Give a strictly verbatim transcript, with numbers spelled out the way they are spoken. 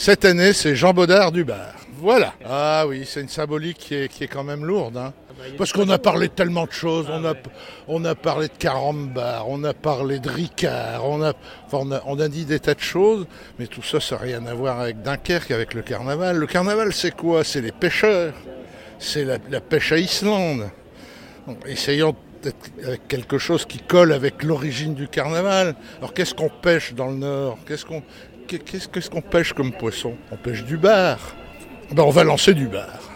Cette année, c'est Jean Baudard du bar. Voilà. Ah oui, c'est une symbolique qui est, qui est quand même lourde. Hein. Parce qu'on a parlé de tellement de choses. On a, on a parlé de carambar, on a parlé de Ricard, on a, enfin on, a, on a dit des tas de choses. Mais tout ça, ça n'a rien à voir avec Dunkerque, avec le carnaval. Le carnaval, c'est quoi? C'est les pêcheurs. C'est la, la pêche à Islande. Bon, essayons d'être avec quelque chose qui colle avec l'origine du carnaval. Alors qu'est-ce qu'on pêche dans le Nord? Qu'est-ce qu'on, qu'est-ce, qu'est-ce qu'on pêche comme poisson? On pêche du bar. Ben, on va lancer du bar.